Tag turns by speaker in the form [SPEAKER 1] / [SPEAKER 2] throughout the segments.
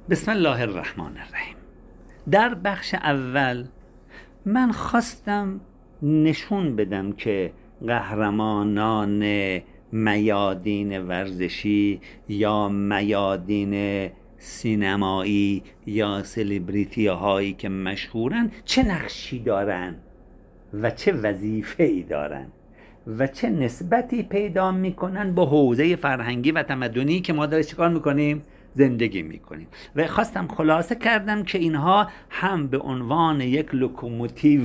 [SPEAKER 1] بسم الله الرحمن الرحیم. در بخش اول من خواستم نشون بدم که قهرمانان میادین ورزشی یا میادین سینمایی یا سلبریتی هایی که مشهورن چه نقشی دارن و چه وظیفه‌ای دارن و چه نسبتی پیدا میکنن با حوزه فرهنگی و تمدنی که ما داره چیکار میکنیم؟ زندگی میکنیم. و خواستم خلاصه کردم که اینها هم به عنوان یک لوکوموتیو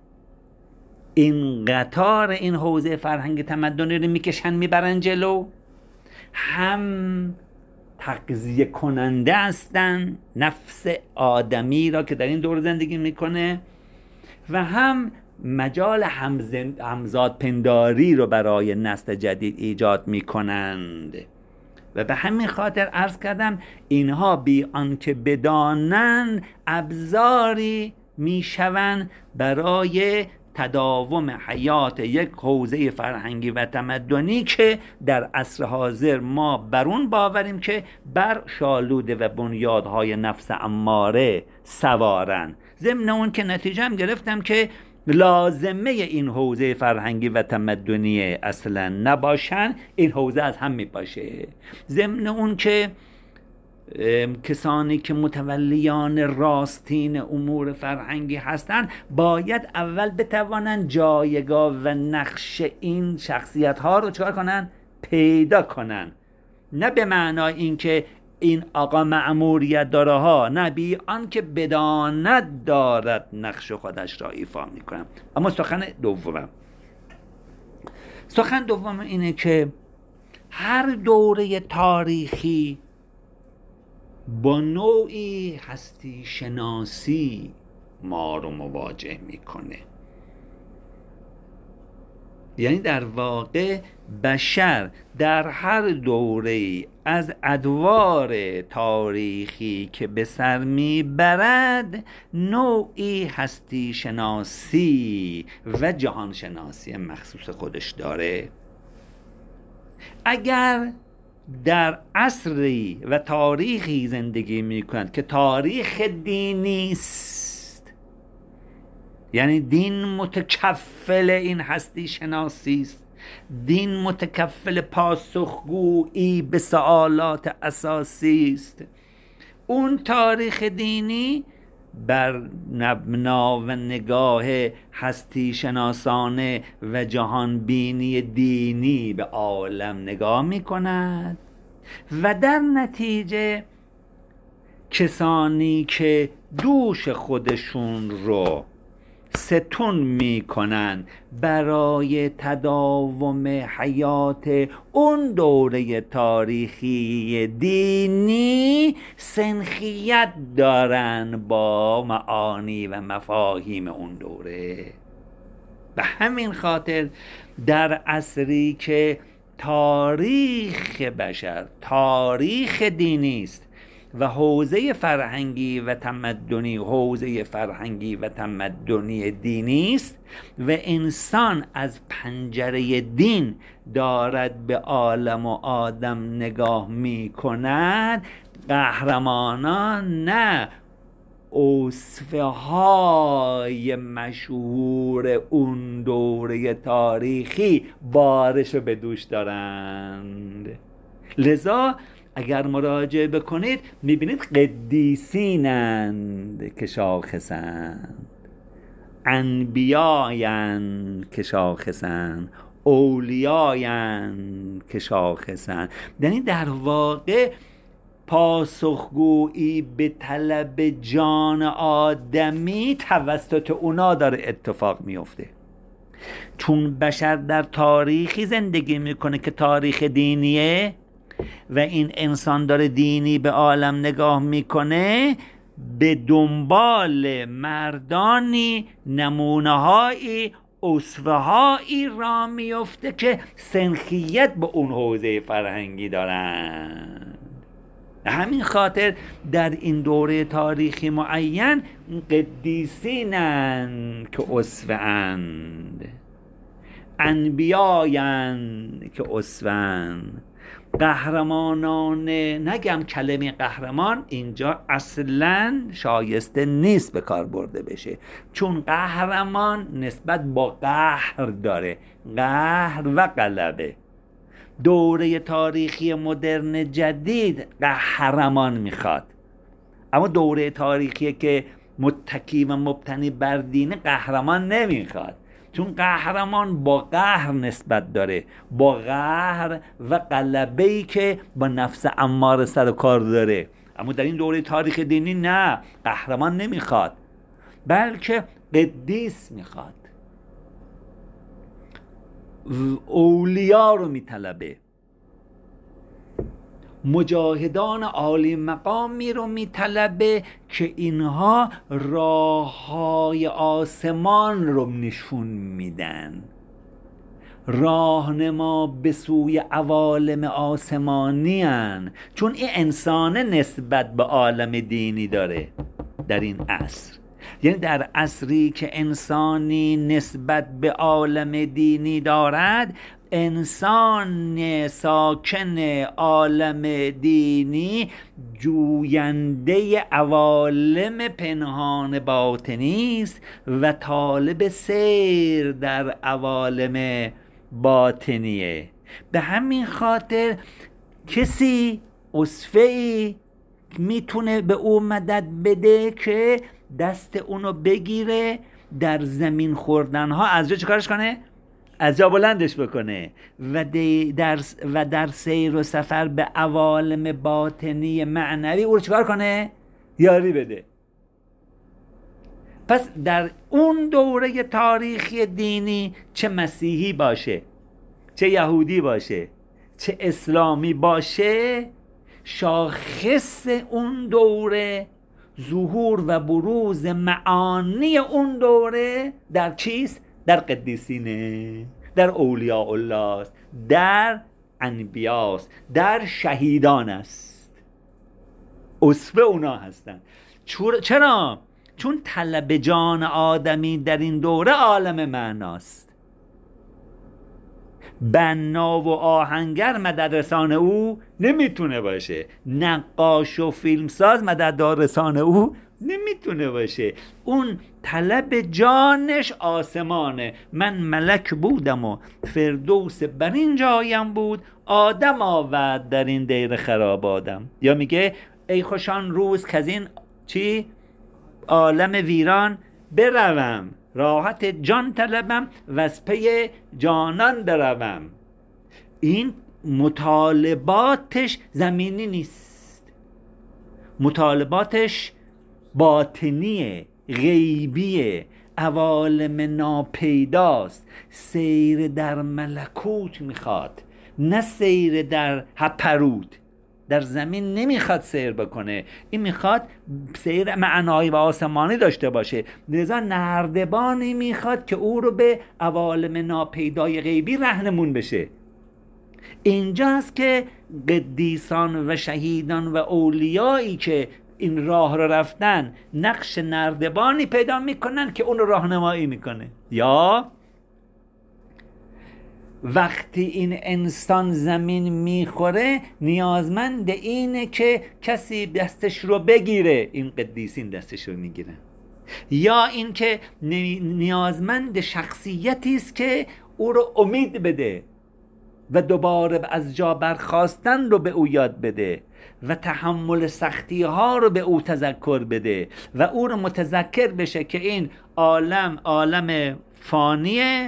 [SPEAKER 1] این قطار این حوزه فرهنگ تمدنی رو میکشن میبرن جلو، هم تغذیه کننده هستن نفس آدمی را که در این دور زندگی میکنه و هم مجال همزاد پنداری رو برای نسل جدید ایجاد میکنند. و به همین خاطر عرض کردم اینها بی آنکه بدانند ابزاری میشوند برای تداوم حیات یک حوزه فرهنگی و تمدنی که در عصر حاضر ما بر اون باوریم که بر شالوده و بنیادهای نفس اماره سوارن. ضمن اون که نتیجه هم گرفتم که لازمه این حوزه فرهنگی و تمدنی اصلا نباشن، این حوزه از هم میپاشه. ضمن اون که کسانی که متولیان راستین امور فرهنگی هستند باید اول بتوانند جایگاه و نقش این شخصیت ها رو چکار کنن؟ پیدا کنن. نه به معنای اینکه این آقا مأموریت داره ها، نه بی آن که بداند دارد نقش خودش را ایفا میکنم. اما سخن دوم اینه که هر دوره تاریخی با نوعی هستی شناسی ما رو مواجه میکنه. یعنی در واقع بشر در هر دوره از ادوار تاریخی که به سر میبرد نوعی هستی شناسی و جهان شناسی مخصوص خودش داره. اگر در عصری و تاریخی زندگی میکنند که تاریخ دینی است، یعنی دین متکفل این هستی شناسی است، دین متکفل پاسخگویی به سوالات اساسی است، اون تاریخ دینی بر مبنا و نگاه هستی شناسانه و جهان بینی دینی به عالم نگاه می کند و در نتیجه کسانی که دوش خودشون رو ستون میکنن برای تداوم حیات اون دوره تاریخی دینی سنخیت دارن با معانی و مفاهیم اون دوره. به همین خاطر در عصری که تاریخ بشر تاریخ دینی است و حوزه فرهنگی و تمدنی حوزه فرهنگی و تمدنی دینی است و انسان از پنجره دین دارد به عالم و آدم نگاه می کند، قهرمانان نه اوصفه های مشهور اون دوره تاریخی بارش رو به دوش دارند. لذا اگر مراجعه بکنید میبینید قدیسینند که شاخصند، انبیایند که شاخصند، اولیایند که شاخصند. یعنی در واقع پاسخگویی به طلب جان آدمی توسط اونا داره اتفاق میفته. چون بشر در تاریخی زندگی میکنه که تاریخ دینیه و این انسان داره دینی به عالم نگاه میکنه، به دنبال مردانی نمونه‌هایی اسوه‌هایی را میفته که سنخیت به اون حوزه فرهنگی دارن. همین خاطر در این دوره تاریخی معین قدیسینند که اسوه‌اند، انبیایند که اسوه‌اند، قهرمانان، نگم کلمه قهرمان اینجا اصلا شایسته نیست به کار برده بشه، چون قهرمان نسبت با قهر داره، قهر و غلبه. دوره تاریخی مدرن جدید قهرمان میخواد، اما دوره تاریخی که متکی و مبتنی بر دین قهرمان نمیخواد، چون قهرمان با قهر نسبت داره، با قهر و غلبه‌ای که با نفس اماره سر و کار داره. اما در این دوره تاریخ دینی نه، قهرمان نمیخواد، بلکه قدیس میخواد، اولیا رو میطلبه، مجاهدان عالی مقامی رو میطلبه که اینها راههای آسمان رو نشون میدن، راهنما به سوی عوالم آسمانی هن. چون این انسان نسبت به عالم دینی داره در این عصر، یعنی در عصری که انسانی نسبت به عالم دینی دارد، انسان ساکن عالم دینی جوینده عوالم پنهان باطنی است و طالب سیر در عوالم باطنیه. به همین خاطر کسی اصفه‌ای میتونه به او مدد بده که دست اونو بگیره، در زمین خوردنها از جا چکارش کنه؟ از جا بلندش بکنه و در سیر و سفر به عوالم باطنی معنوی او رو چکار کنه؟ یاری بده. پس در اون دوره تاریخی دینی، چه مسیحی باشه، چه یهودی باشه، چه اسلامی باشه، شاخص اون دوره، ظهور و بروز معانی اون دوره در چیست؟ در قدیسینه، در اولیاء الله است، در انبیاست، در شهیدان است. اصفه اونا هستن. چرا؟ چون طلب جان آدمی در این دوره عالم معناست. بنا و آهنگر مددرسان او نمیتونه باشه، نقاش و فیلمساز مددرسان او نمیتونه باشه. اون طلب جانش آسمانه. من ملک بودم و فردوس بر این جایم بود، آدم آورد در این دیر خراب آدم. یا میگه ای خوشان روز که از این چی؟ عالم ویران بروم، راحت جان طلبم و از پی جانان بروم. این مطالباتش زمینی نیست، مطالباتش باطنیه، غیبیه، عوالم ناپیداست. سیر در ملکوت میخواد، نه سیر در هپرود. در زمین نمیخواد سیر بکنه، این میخواد سیر معنایی و آسمانی داشته باشه. لذا نردبانی میخواد که او رو به عوالم ناپیدای غیبی رهنمون بشه. اینجاست که قدیسان و شهیدان و اولیایی که این راه رو رفتن نقش نردبانی پیدا میکنن که اون رو راهنمایی میکنه. یا وقتی این انسان زمین میخوره، نیازمند اینه که کسی دستش رو بگیره، این قدیسین دستش رو میگیرن. یا این که نیازمند شخصیتی است که او رو امید بده و دوباره از جا برخاستن رو به او یاد بده و تحمل سختی ها رو به او تذکر بده و او رو متذکر بشه که این عالم فانیه،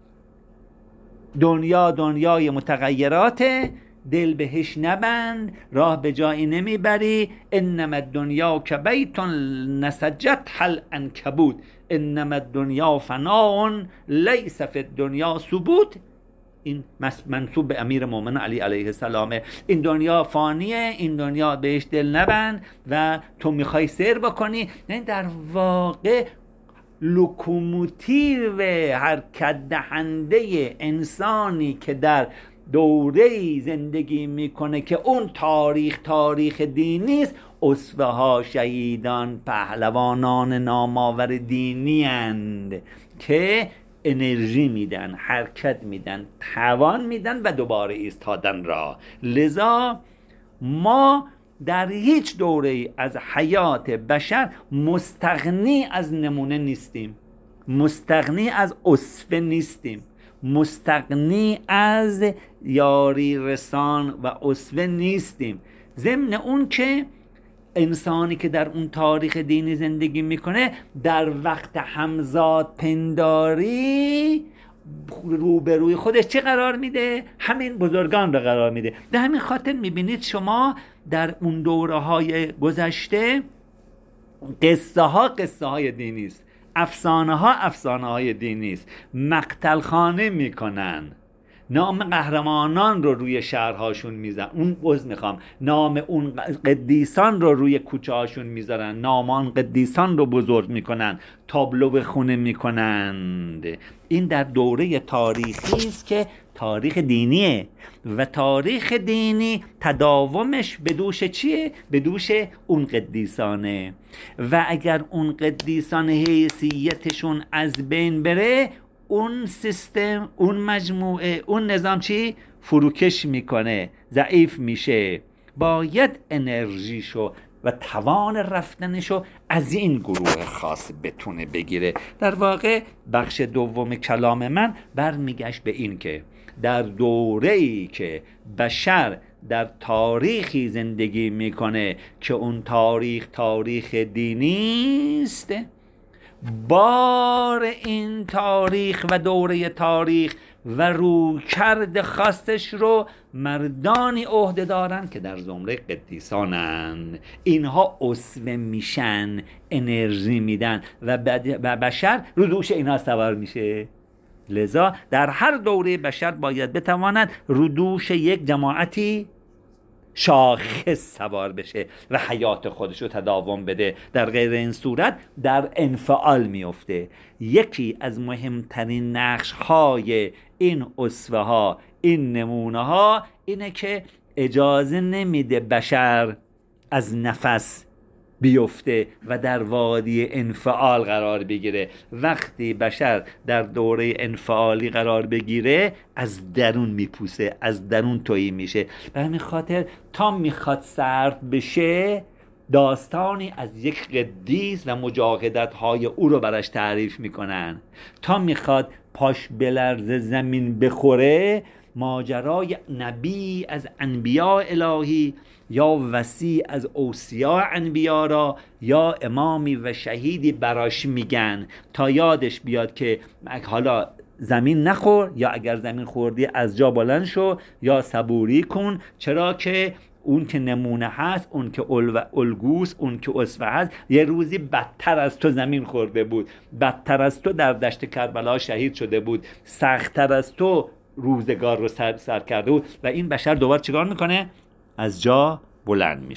[SPEAKER 1] دنیای متغیراته، دل بهش نبند، راه به جایی نمیبری. انما الدنیا که بیت نسجت حل عنکبوت، انما الدنیا فناء لیس فی الدنیا ثبوت. این منسوب به امیر مومنین علی علیه السلام. این دنیا فانیه، این دنیا بهش دل نبند و تو میخوای سیر بکنی. یعنی در واقع لوکوموتیو حرکت دهنده انسانی که در دوره‌ای زندگی میکنه که اون تاریخ دینی است، اسوه ها، شهیدان، پهلوانان نامآور دینی اند که انرژی میدن، حرکت میدن، توان میدن و دوباره ایستادن را. لذا ما در هیچ دوره از حیات بشر مستغنی از نمونه نیستیم، مستغنی از اسوه نیستیم، مستغنی از یاری رسان و اسوه نیستیم. ضمن اون که انسانی که در اون تاریخ دینی زندگی میکنه در وقت همزاد پنداری روبروی خودش چه قرار میده؟ همین بزرگان رو قرار میده. به همین خاطر میبینید شما در اون دوره های گذشته قصه های دینی است، افسانه های دینی است. مقتل خانه میکنن، نام قهرمانان رو روی شهرهاشون میذارن، نام اون قدیسان رو روی کوچه هاشون میذارن، نامان قدیسان رو بزرگ میکنن، تابلو خونه میکنند. این در دوره تاریخی است که تاریخ دینیه و تاریخ دینی تداومش به دوش چیه؟ به دوش اون قدیسانه. و اگر اون قدیسان حیثیتشون از بین بره، اون سیستم، اون مجموعه، اون نظام چی؟ فروکش میکنه، ضعیف میشه. باید انرژیشو و توان رفتنشو از این گروه خاص بتونه بگیره. در واقع بخش دوم کلام من برمیگشت به این که در دوره‌ای که بشر در تاریخی زندگی میکنه که اون تاریخ دینی است، بار این تاریخ و دوره تاریخ و رویکرد خاصش رو مردانی عهده دارن که در زمره قدیسانن. اینها اسوه میشن، انرژی میدن و بشر رو دوش اینها سوار میشه. لذا در هر دوره بشر باید بتواند رو دوش یک جماعتی شاخص سوار بشه و حیات خودش رو تداوم بده. در غیر این صورت در انفعال میفته. یکی از مهمترین نقش های این اسوه ها، این نمونه ها، اینه که اجازه نمیده بشر از نفس بیفته و در وادی انفعال قرار بگیره. وقتی بشر در دوره انفعالی قرار بگیره، از درون میپوسه، از درون تویی میشه. به همین خاطر تا میخواد سرد بشه، داستانی از یک قدیس و مجاهدت های او رو براش تعریف میکنن. تا میخواد پاش بلرزه، زمین بخوره، ماجرای نبی از انبیاء الهی یا وصی از اوصیاء انبیا را یا امامی و شهیدی براش میگن تا یادش بیاد که حالا زمین نخور، یا اگر زمین خوردی از جا بلند شو، یا صبوری کن، چرا که اون که نمونه هست، اون که الگوست، اون که اسوه هست، یه روزی بدتر از تو زمین خورده بود، بدتر از تو در دشت کربلا شهید شده بود، سختتر از تو روزگار رو سر کرده بود و این بشر دوباره چیکار میکنه؟ از جا بلند میشه.